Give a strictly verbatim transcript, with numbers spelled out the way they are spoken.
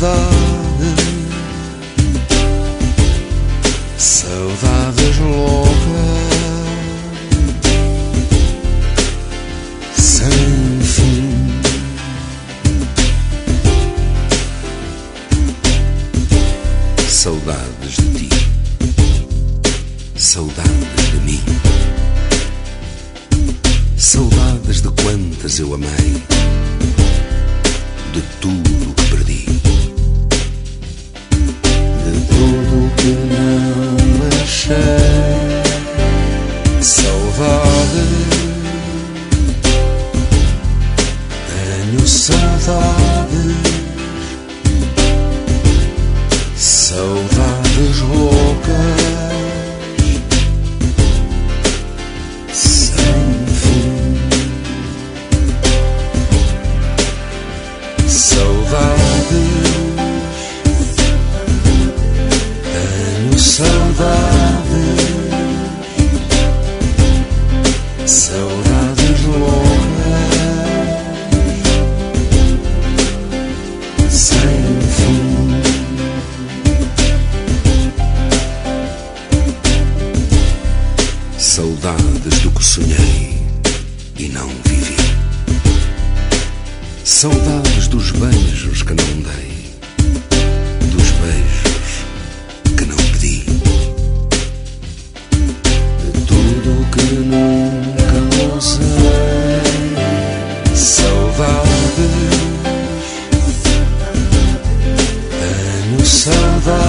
saudade, saudades loucas, sem fim. Saudades de ti, saudades de mim, saudades de quantas eu amei, de tudo que perdi, de tudo que não achei. Saudade, tenho saudades, saudades loucas, sem fim. Saudades, tenho saudades, saudades loucas, sem fim. Saudades do que sonhei e não vivi, saudades dos beijos que não dei, dos beijos que não pedi, de tudo que nunca usei. Saudades, tenho saudades,